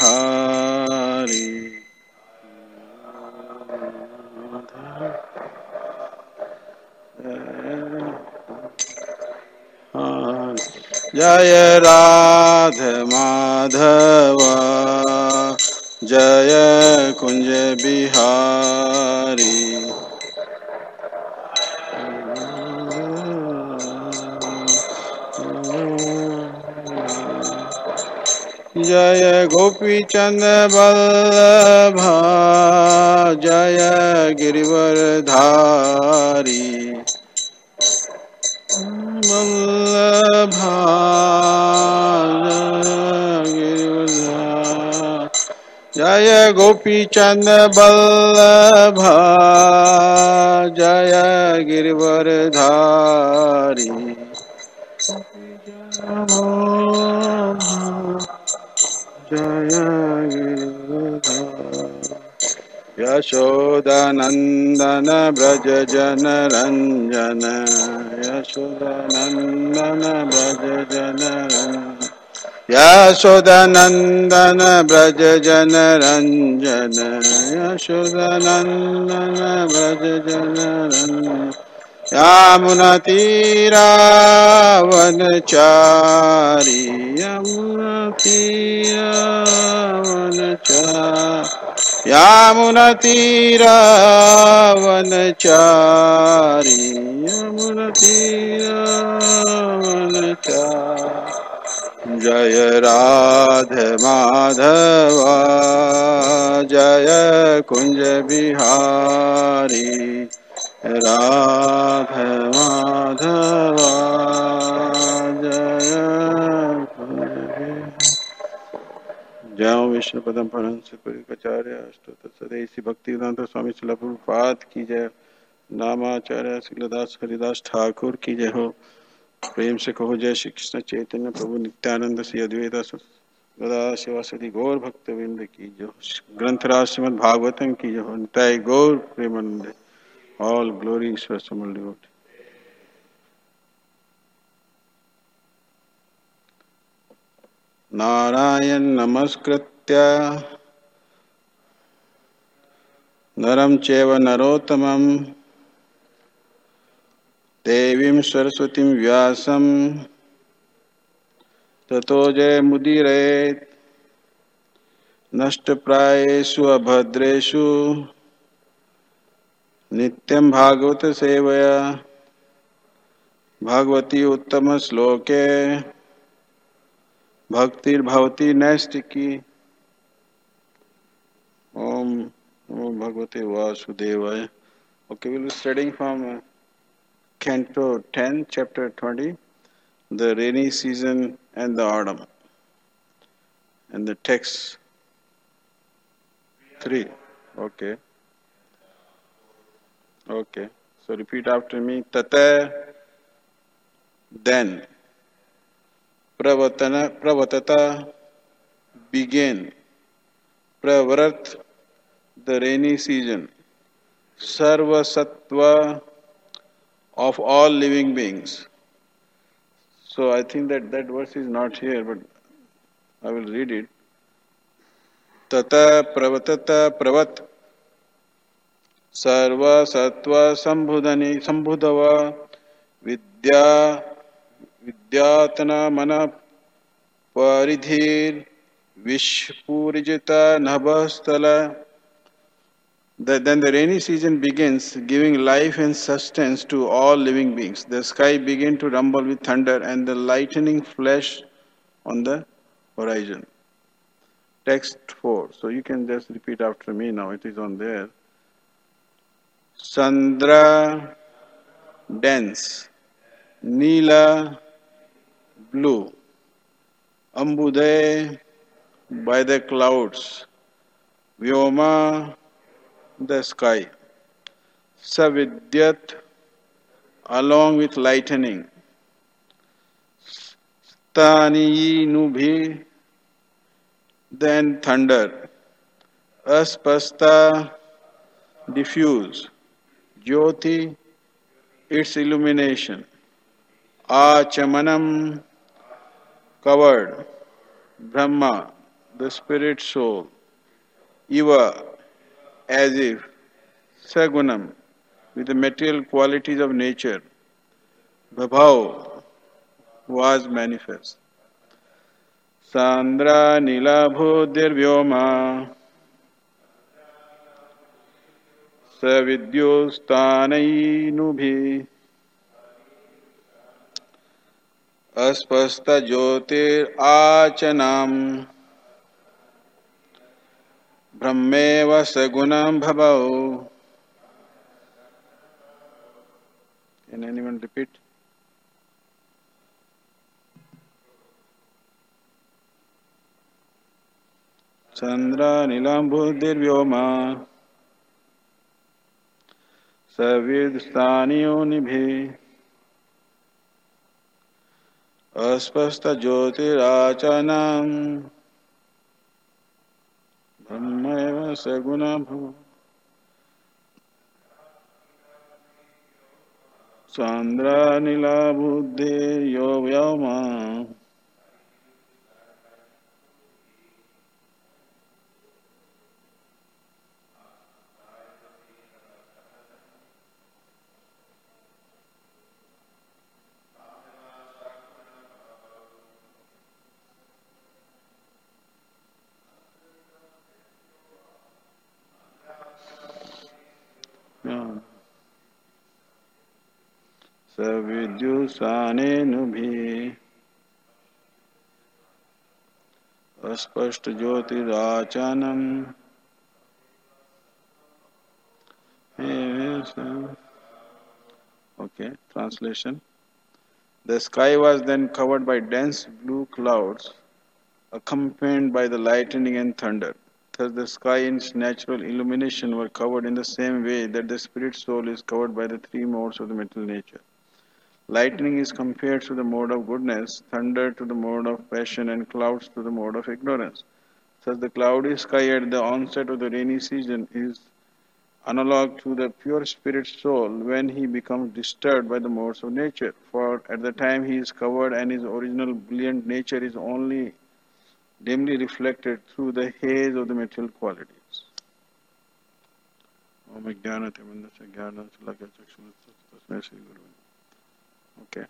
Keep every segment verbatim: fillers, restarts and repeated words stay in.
बिहारी जय राधा माधव जय कुंज बिहारी जय गोपी चंद वल्लभ जय गिरिवरधारी वल्लभ जय गोपी चंद वल्लभ जय गिरिवरधारी जय यशोदानंदन ब्रज जन रंजन यशोदानंदन ब्रज जन रंजन यशोदानंदन ब्रज जन रंजन यशोदानंदन ब्रज जन रंजन यमुना तीरावनचारी यमुना तीरावनचारी यमुना तीरावनचारी यमुना तीरावनचारी जय राधा माधव जय कुंज बिहारी राधा माधव जय जय विष्णु पदम परहंस पुरीकाचार्य अष्टोत्तर सदेशी भक्तिवेदांत स्वामी श्रील प्रभुपाद की जय नामाचार्य श्रीलदास हरिदास ठाकुर की जय हो। प्रेम से कहो जय श्री कृष्ण चैतन्य प्रभु नित्यानंद श्री अद्वैत गदा शिवासदि गौर भक्तवृंद की जय। ग्रंथराज श्रीमद् भागवतम की जय हो। निताय गौर प्रेमानंद। All glory ईश्वर समल devotee. नारायण नमस्कृत्य नरं चैव नरोत्तमं देवीं सरस्वतीं व्यासं ततो जयमुदीरयेत्। नष्टप्रायेषु अभद्रेषु नित्यं भागवत सेवया भगवती उत्तम श्लोके भक्तिर्भवती नैष्टिकी। ओम ओम भगवते वासुदेवाय। Okay, we'll be studying from uh, Canto ten, Chapter twenty, the rainy season and the autumn, and the text three. Okay. Okay, so repeat after me. Tata, then. Pravatana, pravatata, begin. Pravrat, the rainy season. Sarva sattva, of all living beings. So I think that that verse is not here, but I will read it. Tata pravatata pravat सर्व सत्व संबुधनि संबुधव विद्या विद्यातना मन परिधिर विश्वपूरिजिता नभस्थला. Then the rainy season begins, giving life and sustenance to all living beings. The sky began to rumble with thunder, and the lightning flashed on the horizon. Text four. So you can just repeat after me now. It is on there. Sandra, dense. Neela, blue. Ambuday, by the clouds. Vyoma, the sky. Savidyat, along with lightning. Stani nubhi, then thunder. Aspasta, diffuse. Jyoti, its illumination. Achamanam, covered. Brahma, the spirit soul, Eva, as if, Sagunam, with the material qualities of nature, Bhabhav, was manifest. Sandra Nilabhudirvyoma, Savidyustanainubi, Aspasta Jyotir Achanam, Brahmeva Sagunam Bhabhav. Can anyone repeat? Chandra Nilambudirvyoma, Savidyustanainubi, Aspasta Jyotirachanam, Brahmeva Sagunam Bhabhav. Chandra Nilambudirvyoma. Savidyusanenubhi, Aspashta Jyotirachanam. Okay, translation. The sky was then covered by dense blue clouds, accompanied by the lightning and thunder. Thus the sky and its natural illumination were covered in the same way that the spirit soul is covered by the three modes of the material nature. Lightning is compared to the mode of goodness, thunder to the mode of passion, and clouds to the mode of ignorance. Thus the cloudy sky at the onset of the rainy season is analog to the pure spirit soul when he becomes disturbed by the modes of nature, for at the time he is covered and his original brilliant nature is only dimly reflected through the haze of the material qualities. Okay.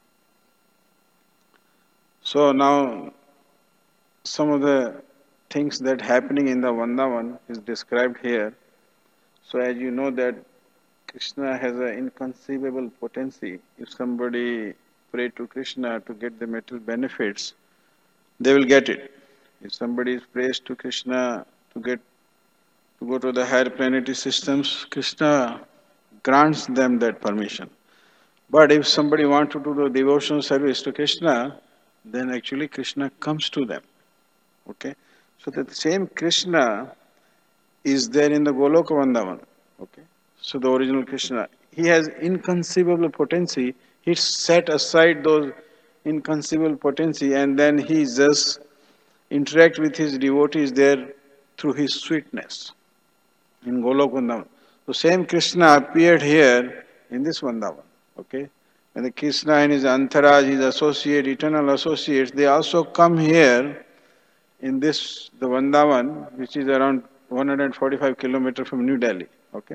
So now some of the things that happening in the Vrindavan is described here. So as you know that Krishna has an inconceivable potency. If somebody pray to Krishna to get the material benefits, they will get it. If somebody prays to Krishna to get to go to the higher planetary systems, Krishna grants them that permission. But if somebody wants to do the devotional service to Krishna, then actually Krishna comes to them. Okay? So that same Krishna is there in the Goloka Vrindavan. Okay? So the original Krishna, he has inconceivable potency. He set aside those inconceivable potency and then he just interact with his devotees there through his sweetness in Goloka Vrindavan. So same Krishna appeared here in this Vrindavan. Okay? And the Krishna and his Antaraj, his associate, eternal associates, they also come here in this, the Vrindavan, which is around one hundred forty-five kilometers from New Delhi. Okay?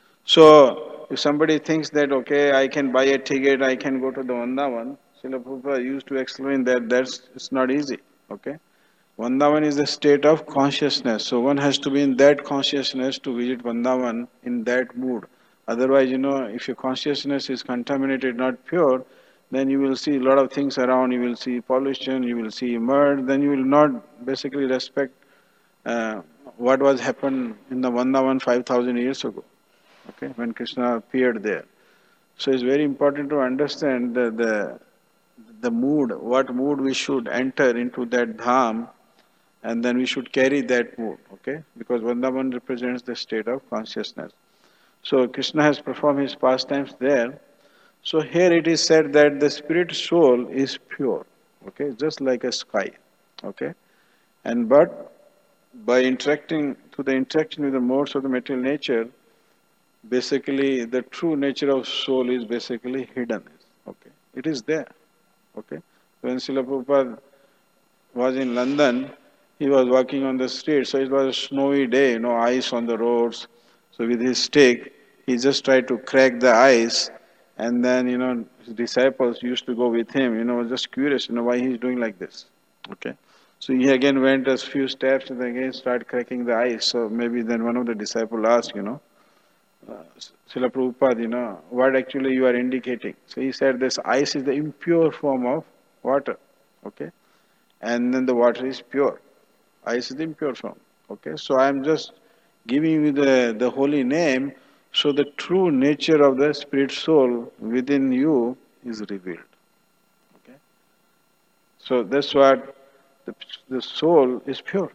So, if somebody thinks that, okay, I can buy a ticket, I can go to the Vrindavan, Srila Prabhupada used to explain that that's it's not easy. Okay? Vrindavan is the state of consciousness. So, one has to be in that consciousness to visit Vrindavan in that mood. Otherwise, you know, if your consciousness is contaminated, not pure, then you will see a lot of things around, you will see pollution, you will see murder, then you will not basically respect uh, what was happened in the Vrindavan five thousand years ago, okay, when Krishna appeared there. So it's very important to understand the, the, the mood, what mood we should enter into that dham, and then we should carry that mood, okay, because Vrindavan represents the state of consciousness. So Krishna has performed his pastimes there. So here it is said that the spirit soul is pure, okay, just like a sky, okay. And but by interacting, through the interaction with the modes of the material nature, basically the true nature of soul is basically hidden, okay. It is there, okay. When Srila Prabhupada was in London, he was walking on the street. So it was a snowy day, no ice on the roads. So with his stick, he just tried to crack the ice. And then, you know, his disciples used to go with him, you know, just curious, you know, why he's doing like this. Okay. So he again went a few steps and again started cracking the ice. So maybe then one of the disciples asked, you know, uh, Srila Prabhupada, you know, what actually you are indicating. So he said this ice is the impure form of water. Okay. And then the water is pure. Ice is the impure form. Okay. So I am just giving you the, the holy name so the true nature of the spirit soul within you is revealed. Okay. So that's what the, the soul is pure.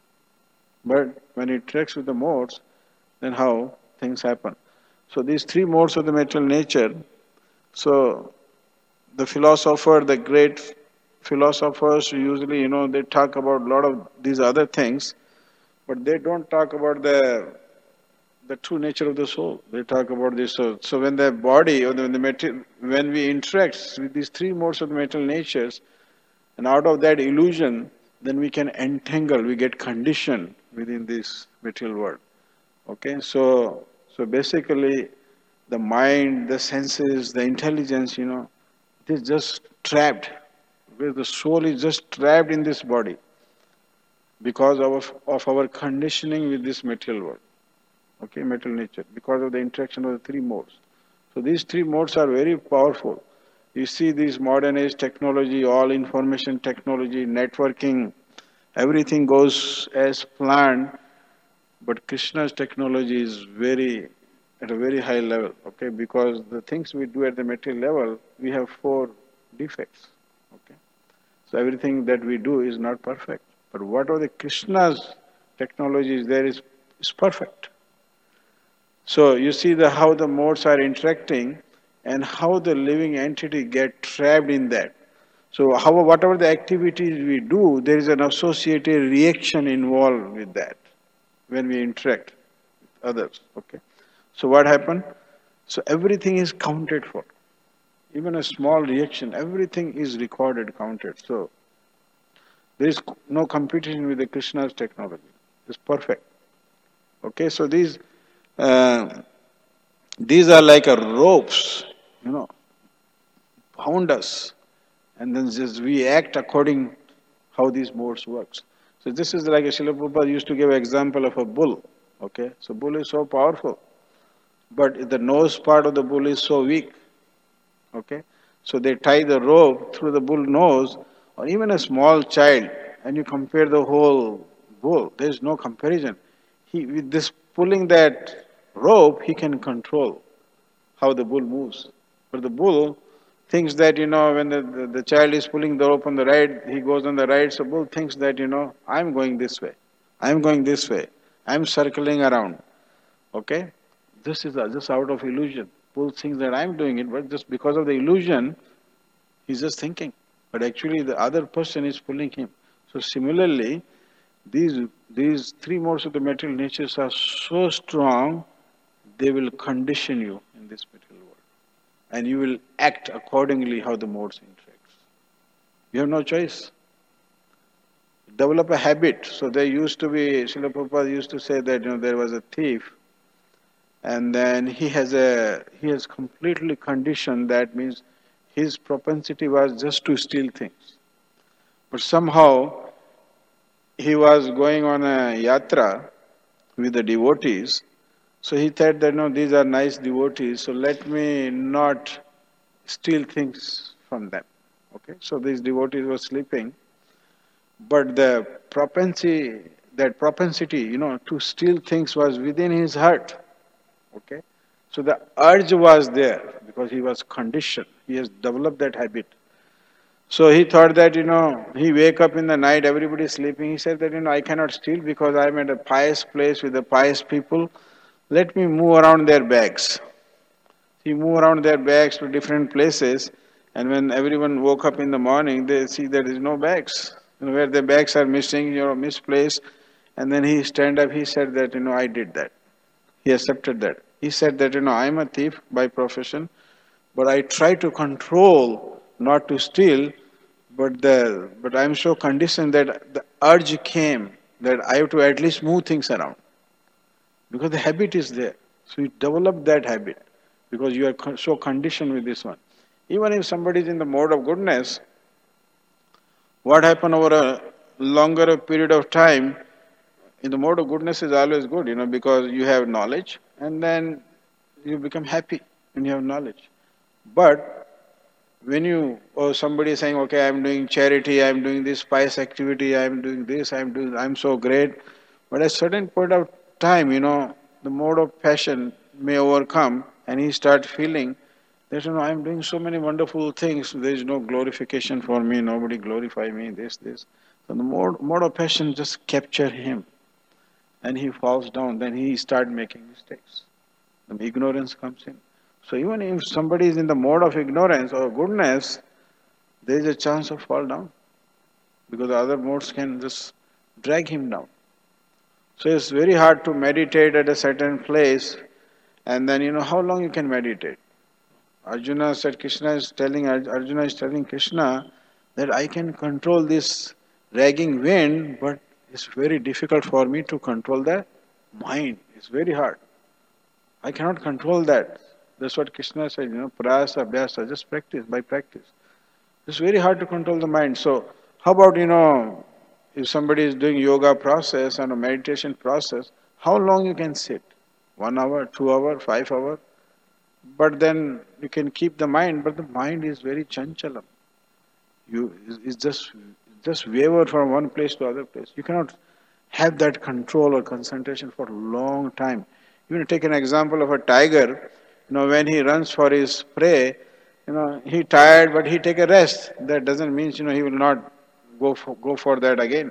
But when it interacts with the modes, then how things happen. So these three modes of the material nature, so the philosopher, the great philosophers usually, you know, they talk about a lot of these other things, but they don't talk about the the true nature of the soul. They talk about this soul. So when the body or the, the material, when we interact with these three modes of the material natures, and out of that illusion, then we can entangle, we get conditioned within this material world. Okay, so so basically, the mind, the senses, the intelligence, you know, it is just trapped. Where the soul is just trapped in this body because of of our conditioning with this material world. Okay, material nature, because of the interaction of the three modes. So these three modes are very powerful. You see this modern age technology, all information technology, networking, everything goes as planned, but Krishna's technology is very, at a very high level, okay, because the things we do at the material level, we have four defects, okay. So everything that we do is not perfect, but whatever the Krishna's technology is there is, is perfect. So you see the how the modes are interacting and how the living entity get trapped in that. So how whatever the activities we do, there is an associated reaction involved with that when we interact with others. Okay. So what happened? So everything is counted for. Even a small reaction, everything is recorded, counted. So there is no competition with the Krishna's technology. It's perfect. Okay, so these uh, these are like a ropes, you know, bound us, and then just we act according how these modes works. So this is like a Srila Prabhupada used to give an example of a bull. Okay, so bull is so powerful, but the nose part of the bull is so weak. Okay, so they tie the rope through the bull nose, or even a small child, and you compare the whole bull. There is no comparison. He with this pulling that rope, he can control how the bull moves. But the bull thinks that, you know, when the, the, the child is pulling the rope on the right, he goes on the right. So bull thinks that, you know, I'm going this way. I'm going this way. I'm circling around. Okay? This is just out of illusion. Bull thinks that I'm doing it, but just because of the illusion, he's just thinking. But actually the other person is pulling him. So similarly, these these three modes of the material natures are so strong, they will condition you in this material world. And you will act accordingly how the modes interact. You have no choice. Develop a habit. So there used to be, Srila Prabhupada used to say that, you know, there was a thief, and then he has a he has completely conditioned, that means his propensity was just to steal things. But somehow he was going on a yatra with the devotees. So he thought that, no, these are nice devotees, so let me not steal things from them. Okay, so these devotees were sleeping, but the propensity, that propensity, you know, to steal things was within his heart. Okay, so the urge was there because he was conditioned. He has developed that habit. So he thought that, you know, he wake up in the night, everybody is sleeping. He said that, you know, I cannot steal because I am at a pious place with the pious people. Let me move around their bags. He moved around their bags to different places, and when everyone woke up in the morning, they see there is no bags. You know, where the bags are missing, you know, misplaced. And then he stand up, he said that, you know, I did that. He accepted that. He said that, you know, I am a thief by profession, but I try to control not to steal But the but I'm so conditioned that the urge came that I have to at least move things around because the habit is there. So you develop that habit because you are con- so conditioned with this one. Even if somebody is in the mode of goodness, what happened over a longer period of time in the mode of goodness is always good, you know, because you have knowledge and then you become happy when you have knowledge. But when you or somebody is saying, okay, I'm doing charity, I'm doing this pious activity, I'm doing this, I'm doing, I'm so great, but at a certain point of time, you know, the mode of passion may overcome, and he start feeling that you know I'm doing so many wonderful things. There is no glorification for me. Nobody glorify me. This, this. So the mode, mode of passion just capture him, and he falls down. Then he start making mistakes. The ignorance comes in. So even if somebody is in the mode of ignorance or goodness, there is a chance of fall down because the other modes can just drag him down. So it's very hard to meditate at a certain place, and then you know how long you can meditate. Arjuna said, Krishna is telling Arjuna is telling Krishna that I can control this dragging wind, but it's very difficult for me to control the mind. It's very hard. I cannot control that. That's what Krishna said, you know, prayasa, abhyasa, just practice, by practice. It's very hard to control the mind. So how about, you know, if somebody is doing yoga process and a meditation process, how long you can sit? One hour, two hour, five hour? But then you can keep the mind, but the mind is very chanchalam. You it's just just waver from one place to other place. You cannot have that control or concentration for a long time. You know, take an example of a tiger. You know, when he runs for his prey, you know, he tired, but he take a rest. That doesn't mean you know he will not go for go for that again.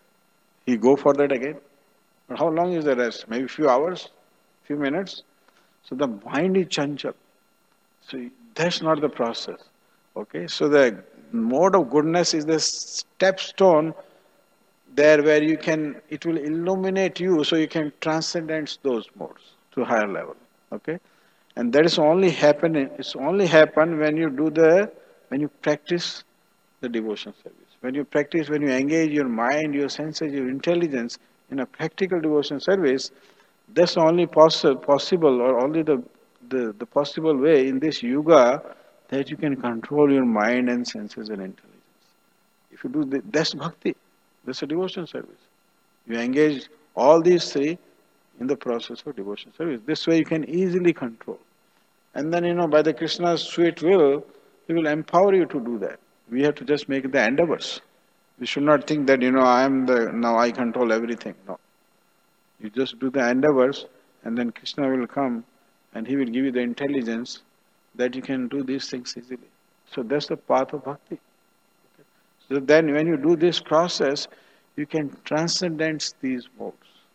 He go for that again. But how long is the rest? Maybe few hours, few minutes. So the mind is chanchal. So that's not the process. Okay. So the mode of goodness is the stepstone there where you can it will illuminate you so you can transcend those modes to higher level. Okay. And that is only happening it's only happen when you do the when you practice the devotion service. When you practice, when you engage your mind, your senses, your intelligence in a practical devotion service, that's only possible possible or only the, the, the possible way in this yuga that you can control your mind and senses and intelligence. If you do the, that's bhakti. That's a devotion service. You engage all these three in the process of devotion service. This way you can easily control. And then, you know, by the Krishna's sweet will, he will empower you to do that. We have to just make the endeavors. We should not think that, you know, I am the, now I control everything. No. You just do the endeavors and then Krishna will come and he will give you the intelligence that you can do these things easily. So that's the path of bhakti. Okay. So then when you do this process, you can transcend these modes.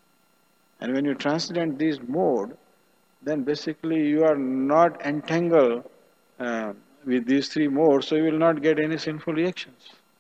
And when you transcend these modes, then basically you are not entangled uh, with these three modes, so you will not get any sinful reactions.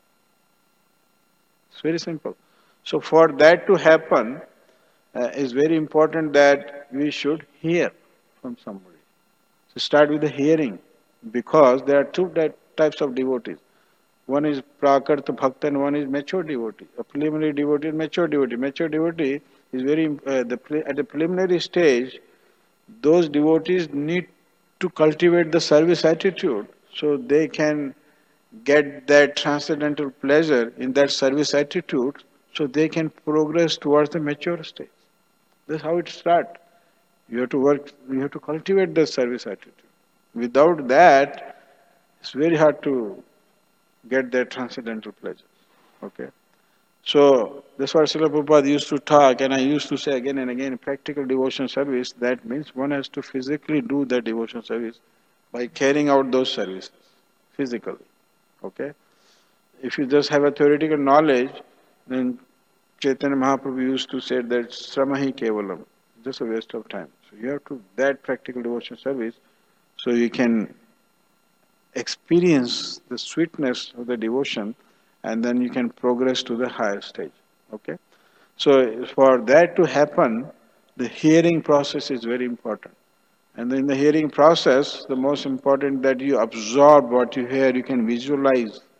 It's very simple. So for that to happen, uh, it's very important that we should hear from somebody. So start with the hearing, because there are two types of devotees. One is prakarta bhakta and one is mature devotee. A preliminary devotee is mature devotee. Mature devotee is very, uh, the, at the preliminary stage, those devotees need to cultivate the service attitude so they can get that transcendental pleasure in that service attitude so they can progress towards the mature stage. That's how it starts. You have to work, you have to cultivate the service attitude. Without that, it's very hard to get that transcendental pleasure. Okay? So, that's what Srila Prabhupada used to talk, and I used to say again and again, practical devotion service, that means one has to physically do that devotion service by carrying out those services, physically. Okay? If you just have a theoretical knowledge, then Chaitanya Mahaprabhu used to say that sramahi kevalam, just a waste of time. So you have to that practical devotion service so you can experience the sweetness of the devotion and then you can progress to the higher stage. Okay? So for that to happen, the hearing process is very important. And in the hearing process, the most important that you absorb what you hear, you can visualize.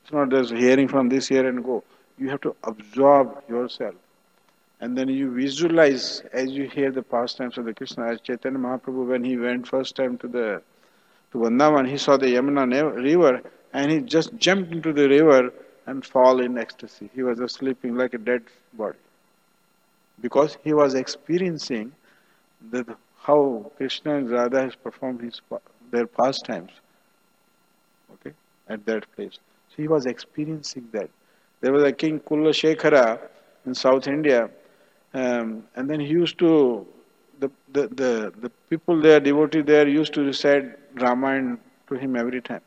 It's not just hearing from this ear and go. You have to absorb yourself. And then you visualize as you hear the pastimes of the Krishna. As Chaitanya Mahaprabhu, when he went first time to the to Vrindavan, he saw the Yamuna river and he just jumped into the river and fall in ecstasy. He was just sleeping like a dead body. Because he was experiencing the, how Krishna and Radha has performed his, their pastimes. Okay, at that place. So he was experiencing that. There was a king Kulla Shekhara in South India, um, and then he used to, the, the, the, the people there, devotees there, used to recite Ramayana to him every time.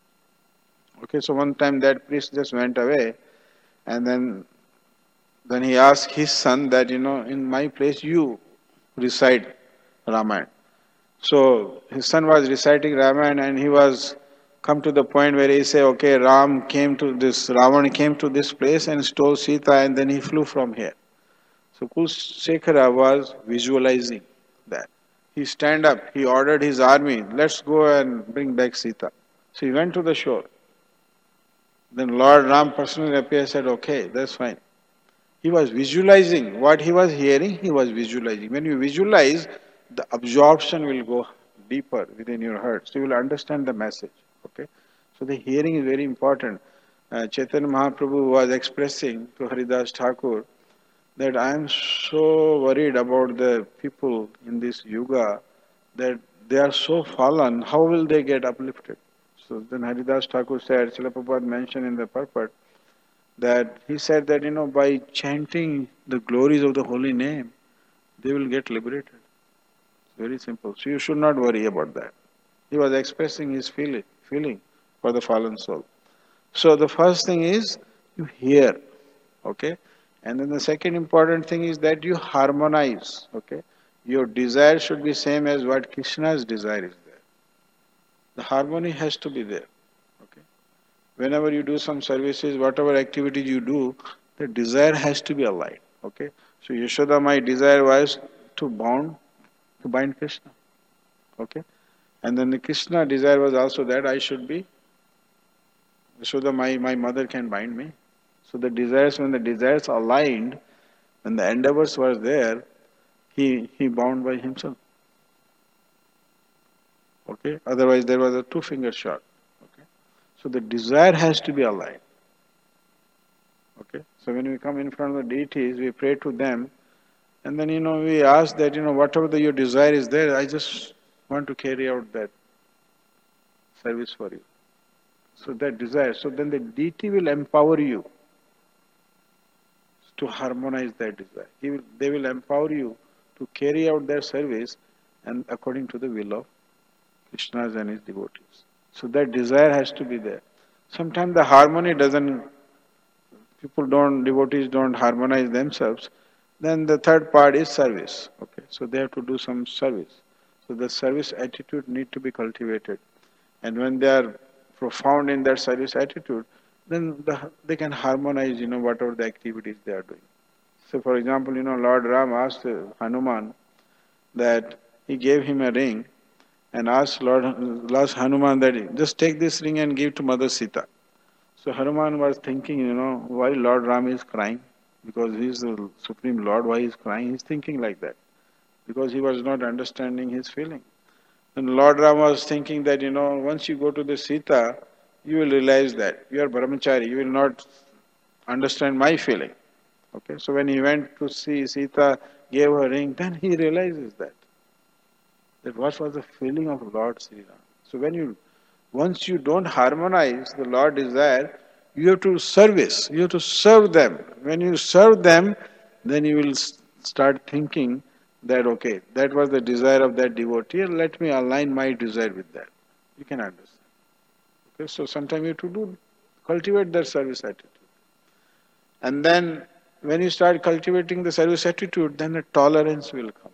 Okay, so one time that priest just went away, and then then he asked his son that, you know, in my place you recite Ramayana. So his son was reciting Ramayana, and he was come to the point where he said, okay, Ram came to this, Ravan came to this place and stole Sita, and then he flew from here. So Kulsekhara was visualizing that. He stand up, he ordered his army, let's go and bring back Sita. So he went to the shore. Then Lord Ram personally appeared and said, okay, that's fine. He was visualizing what he was hearing, he was visualizing. When you visualize, the absorption will go deeper within your heart. So you will understand the message. Okay? So the hearing is very important. Uh, Chaitanya Mahaprabhu was expressing to Haridas Thakur that I am so worried about the people in this yuga that they are so fallen, how will they get uplifted? So then Haridas Thakur said, Srila Prabhupada mentioned in the purport, that he said that, you know, by chanting the glories of the holy name, they will get liberated. It's very simple. So you should not worry about that. He was expressing his feeling, feeling for the fallen soul. So the first thing is you hear, okay? And then the second important thing is that you harmonize, okay? Your desire should be same as what Krishna's desire is there. The harmony has to be there. Whenever you do some services, whatever activity you do, the desire has to be aligned. Okay? So Yashoda, my desire was to bound, to bind Krishna. Okay? And then the Krishna desire was also that I should be, Yashoda, my, my mother can bind me. So the desires, when the desires aligned, when the endeavors were there, he, he bound by himself. Okay? Otherwise there was a two finger shot. So the desire has to be aligned. Okay? So when we come in front of the deities, we pray to them, and then, you know, we ask that, you know, whatever the, your desire is there, I just want to carry out that service for you. So that desire, so then the deity will empower you to harmonize that desire. He will, they will empower you to carry out their service and according to the will of Krishna and his devotees. So that desire has to be there. Sometimes the harmony doesn't, people don't, devotees don't harmonize themselves. Then the third part is service. Okay, so they have to do some service. So the service attitude need to be cultivated. And when they are profound in their service attitude, then the, they can harmonize, you know, whatever the activities they are doing. So for example, you know, Lord Ram asked Hanuman that he gave him a ring and asked Lord, Lord Hanuman that just take this ring and give to Mother Sita. So Hanuman was thinking, you know, why Lord Ram is crying? Because he is the Supreme Lord, why he is crying? He is thinking like that. Because he was not understanding his feeling. And Lord Ram was thinking that, you know, once you go to the Sita, you will realize that you are brahmachari, you will not understand my feeling. Okay, so when he went to see Sita, gave her ring, then he realizes that. That what was the feeling of Lord Sri Ram. So when you, once you don't harmonize the Lord desire, you have to service, you have to serve them. When you serve them, then you will start thinking that, okay, that was the desire of that devotee, and let me align my desire with that. You can understand. Okay, so sometimes you have to do, cultivate that service attitude. And then when you start cultivating the service attitude, then the tolerance will come.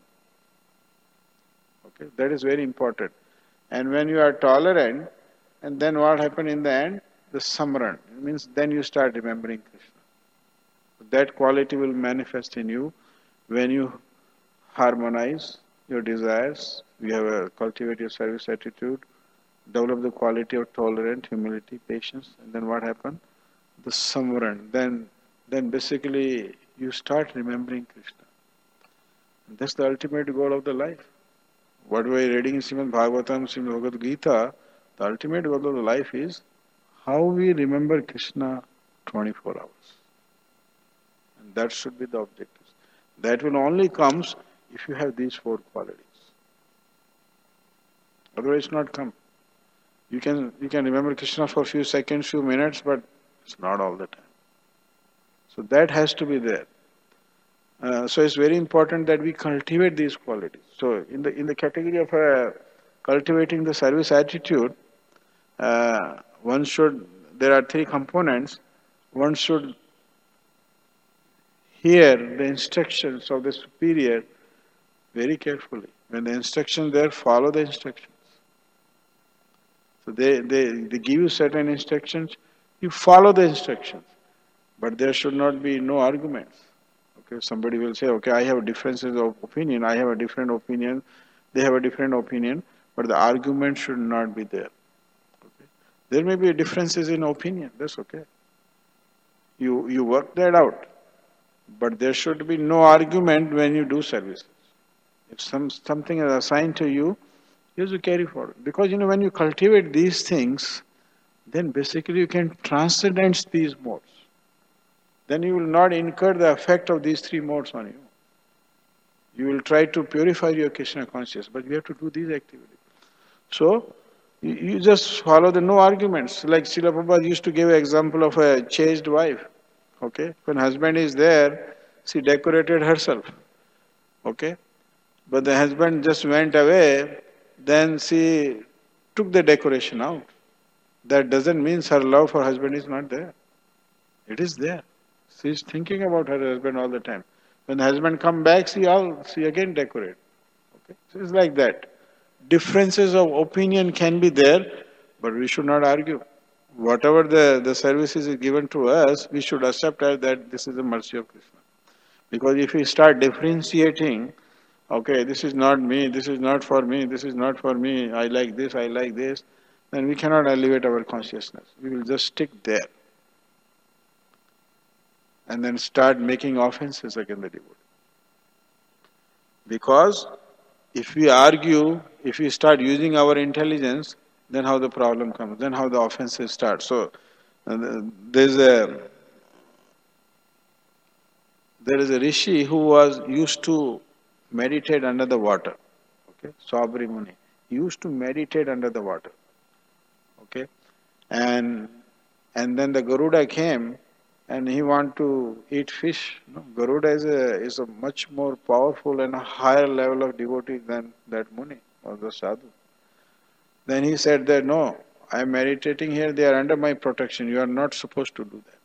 Okay, that is very important. And when you are tolerant, and then what happened in the end? The samran. It means then you start remembering Krishna. That quality will manifest in you when you harmonize your desires, you have a cultivate your service attitude, develop the quality of tolerance, humility, patience, and then what happens? the Samvaran, then, then basically you start remembering Krishna. And that's the ultimate goal of the life. What we are reading in Srimad Bhagavatam, Srimad Bhagavad Gita, the ultimate goal of the life is how we remember Krishna twenty-four hours. And that should be the objective. That will only comes if you have these four qualities. Otherwise, not come. You can you can remember Krishna for a few seconds, few minutes, but it's not all the time. So that has to be there. Uh, so it's very important that we cultivate these qualities. So in the in the category of uh, cultivating the service attitude, uh, one should. There are three components. One should hear the instructions of the superior very carefully. When the instructions there, follow the instructions. So they, they, they give you certain instructions, you follow the instructions. But there should not be no arguments. Okay, somebody will say, okay, I have differences of opinion, I have a different opinion, they have a different opinion, but the argument should not be there. Okay. There may be differences in opinion, that's okay. You, you work that out. But there should be no argument when you do services. If some, something is assigned to you, you have to carry forward. Because you know, when you cultivate these things, then basically you can transcend these modes. Then you will not incur the effect of these three modes on you. You will try to purify your Krishna consciousness, but you have to do these activities. So, you, you just follow the no arguments. Like Srila Prabhupada used to give an example of a chaste wife. Okay, when husband is there, she decorated herself. Okay, but the husband just went away, then she took the decoration out. That doesn't mean her love for husband is not there. It is there. She is thinking about her husband all the time. When the husband come back, she all she again decorate. Okay, so it's like that. Differences of opinion can be there, but we should not argue. Whatever the, the services is given to us, we should accept that this is the mercy of Krishna. Because if we start differentiating, okay, this is not me, this is not for me, this is not for me, I like this, I like this, then we cannot elevate our consciousness. We will just stick there. And then start making offenses against the devotee. Because if we argue, if we start using our intelligence, then how the problem comes, then how the offenses start. So uh, there's a there is a rishi who was used to meditate under the water. Okay, Sabri Muni. He used to meditate under the water. Okay, and and then the Garuda came and he wanted to eat fish. No, Garuda is a is a much more powerful and a higher level of devotee than that Muni or the Sadhu. Then he said that, no, I am meditating here, they are under my protection, you are not supposed to do that.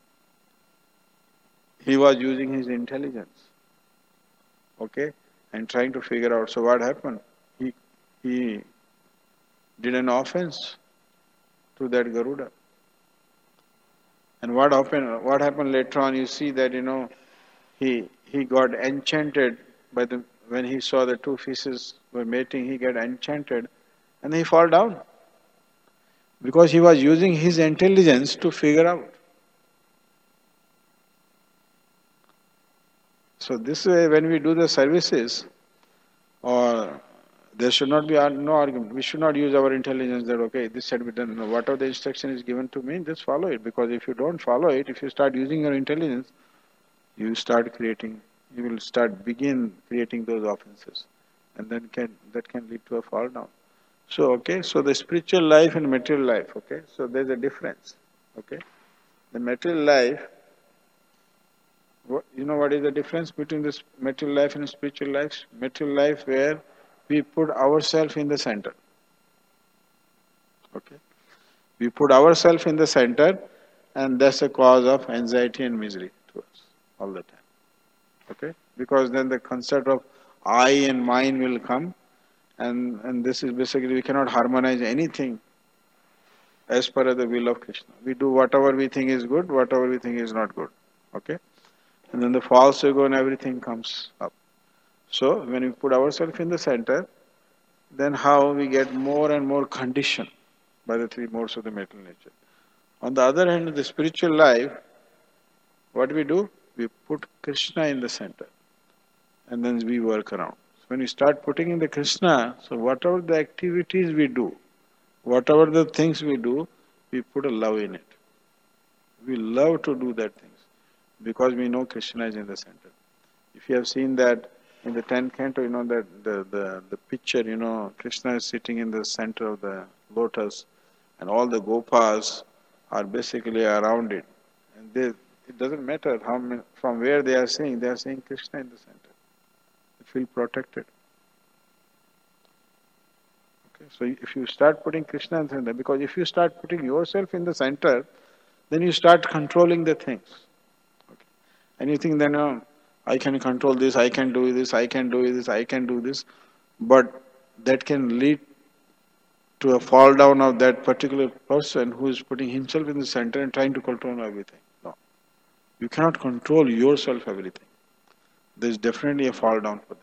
He was using his intelligence, okay, and trying to figure out. So what happened? He, he did an offense to that Garuda. And what happened, what happened later on, you see that, you know, he, he got enchanted by the, when he saw the two fishes were mating, he got enchanted. And he fall down. Because he was using his intelligence to figure out. So this way, when we do the services, or there should not be no argument. We should not use our intelligence that, okay, this should be done. No, whatever the instruction is given to me, just follow it. Because if you don't follow it, if you start using your intelligence, you start creating, you will start begin creating those offenses. And then can that can lead to a fall down. So, okay, so the spiritual life and material life, okay, so there's a difference, okay. The material life, what, you know what is the difference between this material life and spiritual life? Material life where we put ourselves in the center, okay. We put ourselves in the center and that's a cause of anxiety and misery to us all the time, okay. Because then the concept of I and mine will come. And, and this is basically, we cannot harmonize anything as per the will of Krishna. We do whatever we think is good, whatever we think is not good. Okay? And then the false ego and everything comes up. So, when we put ourselves in the center, then how we get more and more conditioned by the three modes of the material nature. On the other hand, in the spiritual life, what we do? We put Krishna in the center and then we work around. So when we start putting in the Krishna, so whatever the activities we do, whatever the things we do, we put a love in it. We love to do that things because we know Krishna is in the center. If you have seen that in the tenth canto, you know that the, the, the picture, you know, Krishna is sitting in the center of the lotus and all the gopas are basically around it. And they, it doesn't matter how many, from where they are seeing, they are seeing Krishna in the center. They feel protected. Okay, so if you start putting Krishna in the center, because if you start putting yourself in the center, then you start controlling the things. Okay. And you think then, oh, I can control this, I can do this, I can do this, I can do this. But that can lead to a fall down of that particular person who is putting himself in the center and trying to control everything. No. You cannot control yourself everything. There is definitely a fall down for that.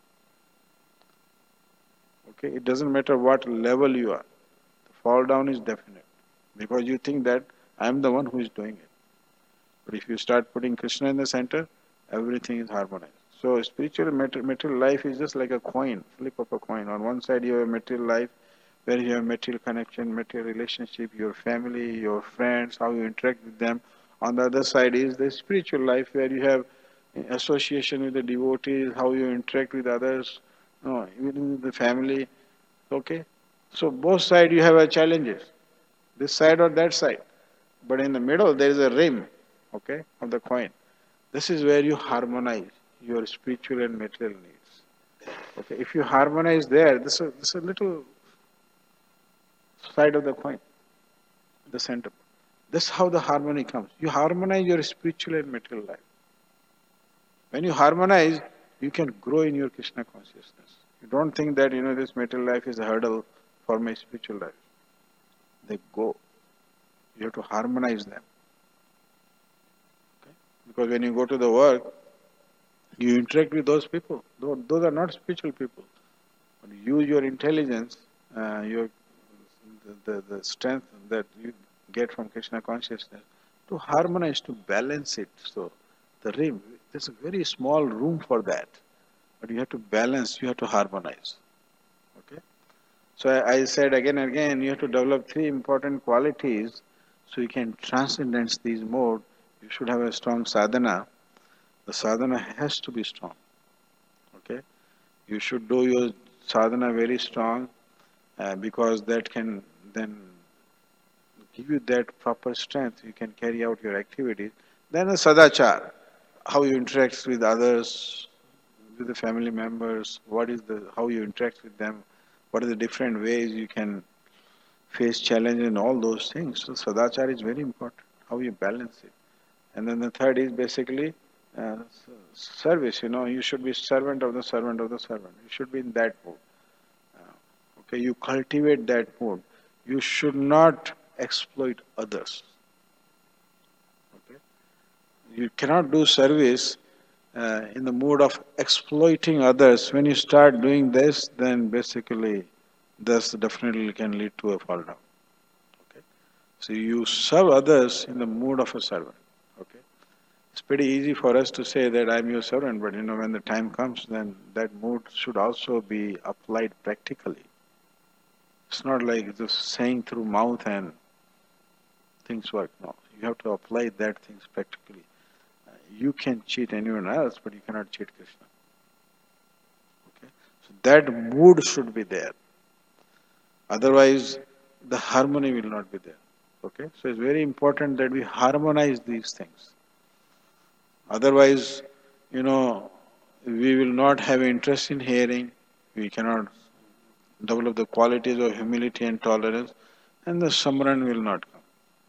Okay, it doesn't matter what level you are. The fall down is definite. Because you think that I am the one who is doing it. But if you start putting Krishna in the center, everything is harmonized. So spiritual material life is just like a coin, flip of a coin. On one side you have material life, where you have material connection, material relationship, your family, your friends, how you interact with them. On the other side is the spiritual life, where you have association with the devotees, how you interact with others, no, even with the family. Okay? So both sides you have a challenges, this side or that side. But in the middle there is a rim, okay, of the coin. This is where you harmonize your spiritual and material needs. Okay, if you harmonize there, this is, this is a little side of the coin, the center. This is how the harmony comes. You harmonize your spiritual and material life. When you harmonize, you can grow in your Krishna consciousness. You don't think that, you know, this material life is a hurdle for my spiritual life. They go. You have to harmonize them. Okay? Because when you go to the work, you interact with those people. Those are not spiritual people. But you use your intelligence, uh, your the, the, the strength that you get from Krishna consciousness to harmonize, to balance it. So the rim, there's a very small room for that. But you have to balance, you have to harmonize. Okay? So I, I said again and again, you have to develop three important qualities so you can transcend these modes. You should have a strong sadhana. The sadhana has to be strong. Okay? You should do your sadhana very strong uh, because that can then give you that proper strength. You can carry out your activities. Then the sadachar, how you interact with others, with the family members, what is the how you interact with them, what are the different ways you can face challenge and all those things. So sadachar is very important, how you balance it. And then the third is basically uh, service. You know, you should be servant of the servant of the servant. You should be in that mood. Uh, okay, you cultivate that mood. You should not exploit others. Okay, you cannot do service uh, in the mood of exploiting others. When you start doing this, then basically this definitely can lead to a fall down. Okay, so you serve others in the mood of a servant. Okay, it's pretty easy for us to say that I'm your servant, but you know when the time comes, then that mood should also be applied practically. It's not like just saying through mouth and things work. No, you have to apply that things practically. Uh, you can cheat anyone else, but you cannot cheat Krishna. Okay, so that mood should be there. Otherwise, the harmony will not be there. Okay, so it's very important that we harmonize these things. Otherwise, you know, we will not have interest in hearing. We cannot develop the qualities of humility and tolerance, and the samran will not come.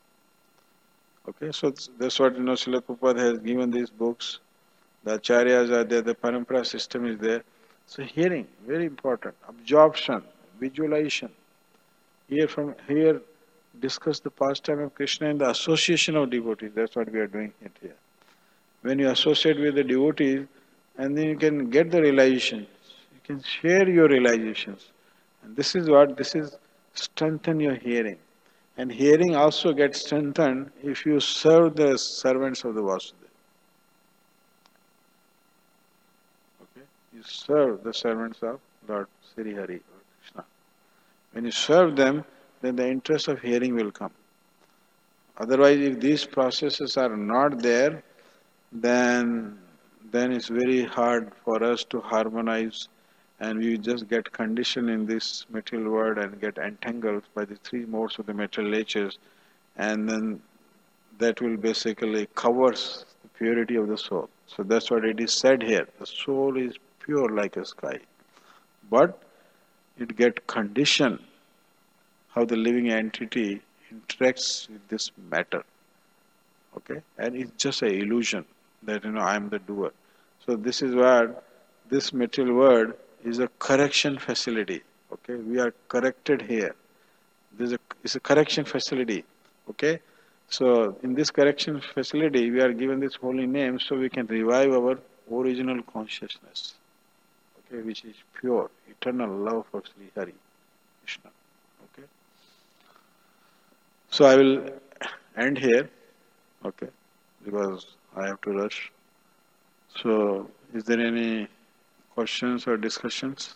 Okay, so that's what, you know, Srila Prabhupada has given these books. The acharyas are there, the parampara system is there. So hearing, very important. Absorption, visualization. Here from here, discuss the pastime of Krishna and the association of devotees. That's what we are doing here. When you associate with the devotees, and then you can get the realizations. You can share your realizations. And this is what, this is strengthen your hearing. And hearing also gets strengthened if you serve the servants of the Vasudeva. Okay? You serve the servants of Lord Sri Hari or Krishna. When you serve them, then the interest of hearing will come. Otherwise, if these processes are not there, then then it's very hard for us to harmonize, and we just get conditioned in this material world and get entangled by the three modes of the material natures, and then that will basically covers the purity of the soul. So that's what it is said here. The soul is pure like a sky, but it get conditioned how the living entity interacts with this matter. Okay, and it's just an illusion that you know I am the doer. So this is where this material world is a correction facility. Okay, we are corrected here. This is a, it's a correction facility. Okay, so in this correction facility, we are given this holy name so we can revive our original consciousness. Okay, which is pure, eternal love for Sri Hari Krishna. Okay, so I will end here. Okay, because I have to rush. So, is there any questions or discussions?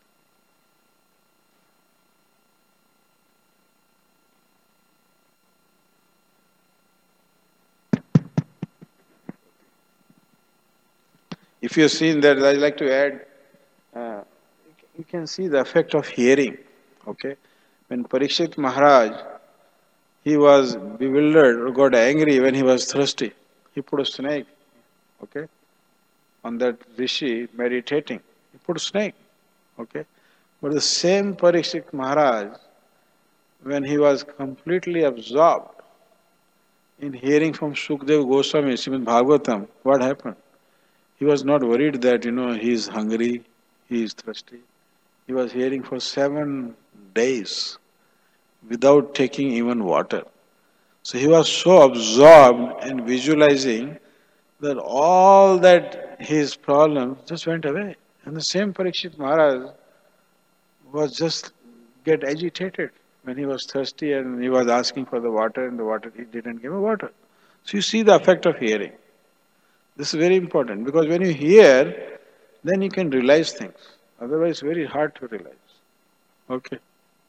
If you have seen that, I'd like to add, uh, you can see the effect of hearing. Okay, when Parikshit Maharaj, he was bewildered or got angry when he was thirsty. He put a snake, okay, on that rishi meditating. He put a snake, okay. But the same Parikshit Maharaj, when he was completely absorbed in hearing from Sukdev Goswami, Srimad Bhagavatam, what happened? He was not worried that, you know, he is hungry, he is thirsty. He was hearing for seven days without taking even water. So he was so absorbed in visualizing that all that his problems just went away. And the same Parikshit Maharaj was just get agitated when he was thirsty and he was asking for the water and the water, he didn't give him water. So you see the effect of hearing. This is very important because when you hear, then you can realize things. Otherwise, it's very hard to realize. Okay.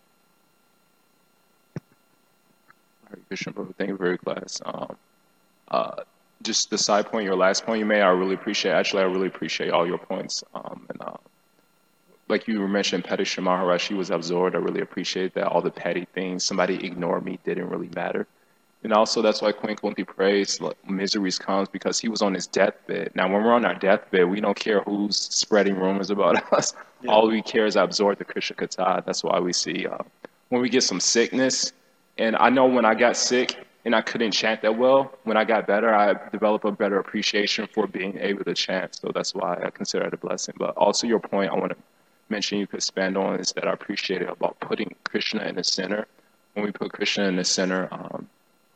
Hare Krishna, Prabhu. Thank you for your class. Um, uh, just the side point, your last point you made, I really appreciate. Actually, I really appreciate all your points. Um, and uh, like you were mentioning, Parikshit Maharaj, she was absorbed. I really appreciate that. All the petty things, somebody ignored me, didn't really matter. And also, that's why Queen Kunti prays, like, miseries comes because he was on his deathbed. Now, when we're on our deathbed, we don't care who's spreading rumors about us. Yeah. All we care is absorb the Krishna Katha. That's why we see uh, when we get some sickness. And I know when I got sick and I couldn't chant that well, when I got better, I developed a better appreciation for being able to chant. So that's why I consider it a blessing. But also your point I want to mention you could expand on is that I appreciate it about putting Krishna in the center. When we put Krishna in the center, um,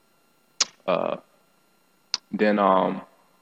Uh, then, um,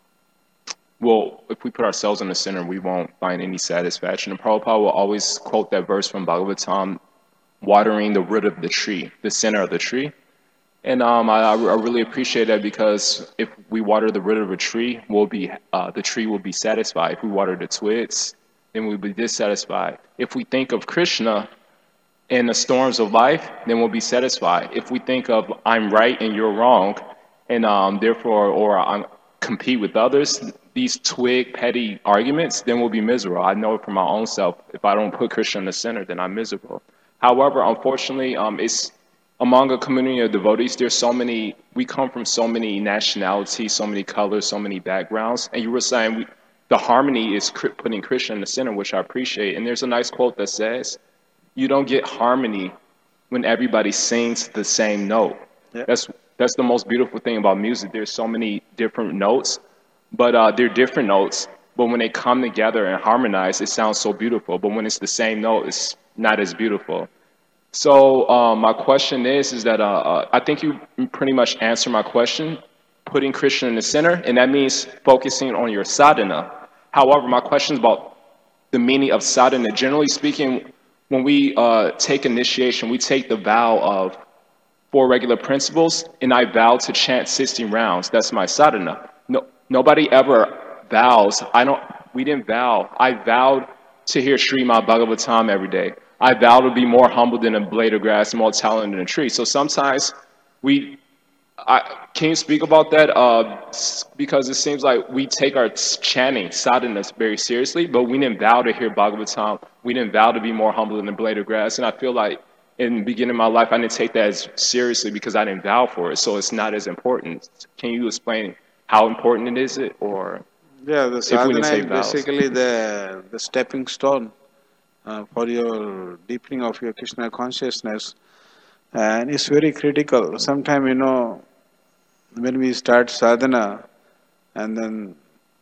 well, if we put ourselves in the center, we won't find any satisfaction. And Prabhupada will always quote that verse from Bhagavatam, watering the root of the tree, the center of the tree. And um, I, I really appreciate that because if we water the root of a tree, we'll be, uh, the tree will be satisfied. If we water the twigs, then we'll be dissatisfied. If we think of Krishna in the storms of life, then we'll be satisfied. If we think of I'm right and you're wrong, and um, therefore, or I compete with others, these twig, petty arguments, then we'll be miserable. I know it from my own self. If I don't put Krishna in the center, then I'm miserable. However, unfortunately, um, it's among a community of devotees, there's so many, we come from so many nationalities, so many colors, so many backgrounds. And you were saying we, the harmony is putting Krishna in the center, which I appreciate. And there's a nice quote that says, you don't get harmony when everybody sings the same note. Yeah. That's That's the most beautiful thing about music. There's so many different notes, but uh, they're different notes. But when they come together and harmonize, it sounds so beautiful. But when it's the same note, it's not as beautiful. So um, my question is, is that uh, uh, I think you pretty much answered my question, putting Krishna in the center, and that means focusing on your sadhana. However, my question is about the meaning of sadhana. Generally speaking, when we uh, take initiation, we take the vow of four regular principles, and I vow to chant sixteen rounds. That's my sadhana. No, nobody ever vows. I don't. We didn't vow. I vowed to hear Srimad Bhagavatam every day. I vow to be more humble than a blade of grass, more talented than a tree. So sometimes we I, can you speak about that? Uh, because it seems like we take our chanting, sadhanas, very seriously, but we didn't vow to hear Bhagavatam. We didn't vow to be more humble than a blade of grass. And I feel like in the beginning of my life, I didn't take that as seriously because I didn't vow for it. So it's not as important. Can you explain how important it is, it, or Yeah, the if we didn't sadhana take is vows? basically the, the stepping stone uh, for your deepening of your Krishna consciousness. And it's very critical. Sometimes, you know, when we start sadhana, and then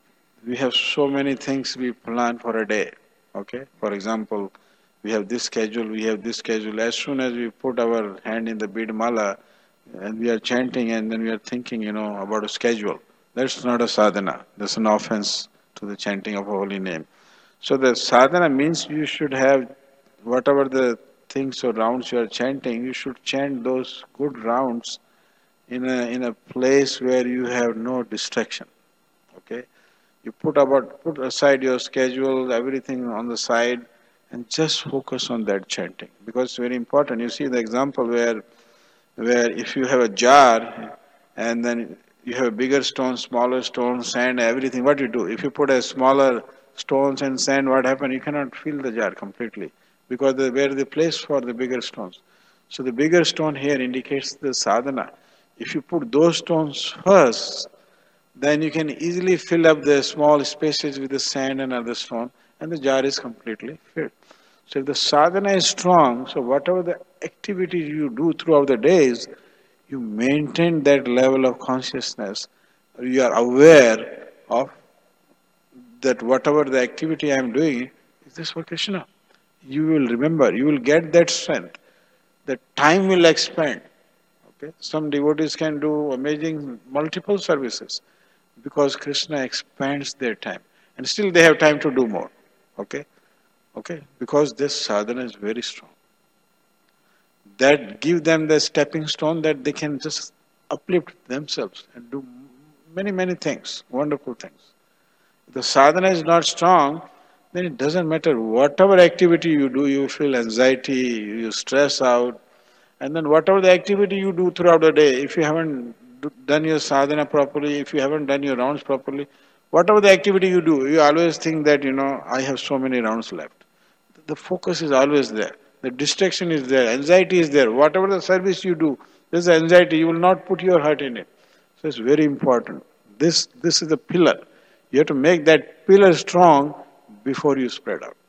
we have so many things we plan for a day. Okay, for example, we have this schedule, we have this schedule. As soon as we put our hand in the bead mala and we are chanting, and then we are thinking, you know, about a schedule. That's not a sadhana. That's an offense to the chanting of a holy name. So the sadhana means you should have whatever the things or rounds you are chanting, you should chant those good rounds in a in a place where you have no distraction. Okay, you put about put aside your schedule, everything on the side, and just focus on that chanting because it's very important. You see the example where where if you have a jar and then you have a bigger stone, smaller stone, sand, everything. What you do? If you put a smaller stones and sand, what happens? You cannot fill the jar completely because the, where the place for the bigger stones. So the bigger stone here indicates the sadhana. If you put those stones first, then you can easily fill up the small spaces with the sand and other stone, and the jar is completely filled. So if the sadhana is strong, so whatever the activities you do throughout the days, you maintain that level of consciousness. You are aware of that whatever the activity I am doing is this for Krishna. You will remember, you will get that strength. The time will expand. Okay? Some devotees can do amazing multiple services because Krishna expands their time. And still they have time to do more. Okay? Okay? Because this sadhana is very strong. That give them the stepping stone that they can just uplift themselves and do many, many things, wonderful things. If the sadhana is not strong, then it doesn't matter. Whatever activity you do, you feel anxiety, you stress out, and then whatever the activity you do throughout the day, if you haven't done your sadhana properly, if you haven't done your rounds properly, whatever the activity you do, you always think that, you know, I have so many rounds left. The focus is always there. The distraction is there. Anxiety is there. Whatever the service you do, there's anxiety. You will not put your heart in it. So it's very important. This, this is the pillar. You have to make that pillar strong before you spread out.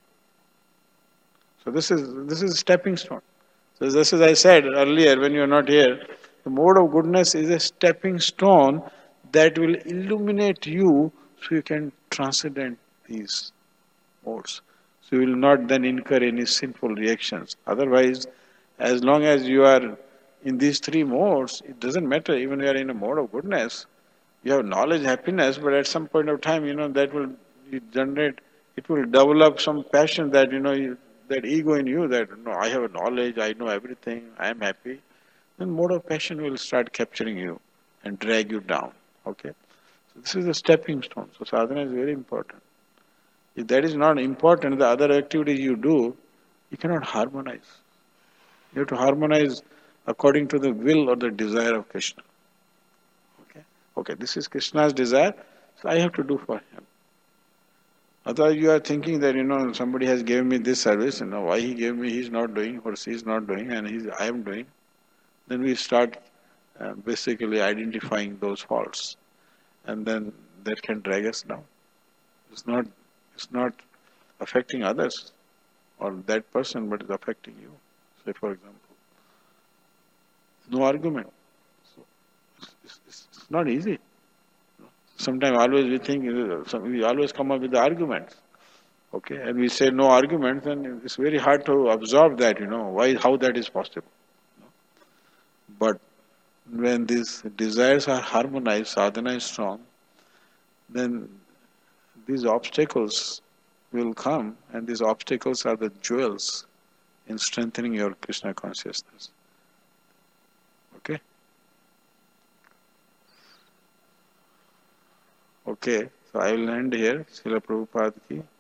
So this is this is a stepping stone. So just as I said earlier when you are not here, the mode of goodness is a stepping stone that will illuminate you so you can transcend these modes. So you will not then incur any sinful reactions. Otherwise, as long as you are in these three modes, it doesn't matter. Even if you are in a mode of goodness, you have knowledge, happiness, but at some point of time, you know, that will generate, it will develop some passion that, you know, you, that ego in you that, no, I have knowledge, I know everything, I am happy. Then mode of passion will start capturing you and drag you down. Okay? So this is a stepping stone. So sadhana is very important. If that is not important, the other activities you do, you cannot harmonize. You have to harmonize according to the will or the desire of Krishna. Okay? Okay, this is Krishna's desire, so I have to do for him. Otherwise you are thinking that, you know, somebody has given me this service, you know, why he gave me, he's not doing, or she is not doing, and he's, I am doing. Then we start uh, basically identifying those faults. And then that can drag us down. It's not It's not affecting others or that person, but it's affecting you. Say, for example, no argument. So it's, it's, it's not easy. Sometimes always we think, we always come up with the arguments. Okay, and we say no arguments, and it's very hard to absorb that, you know, why, how that is possible. But when these desires are harmonized, sadhana is strong, then these obstacles will come, and these obstacles are the jewels in strengthening your Krishna consciousness. Okay. Okay. So I will end here. Srila Prabhupada ki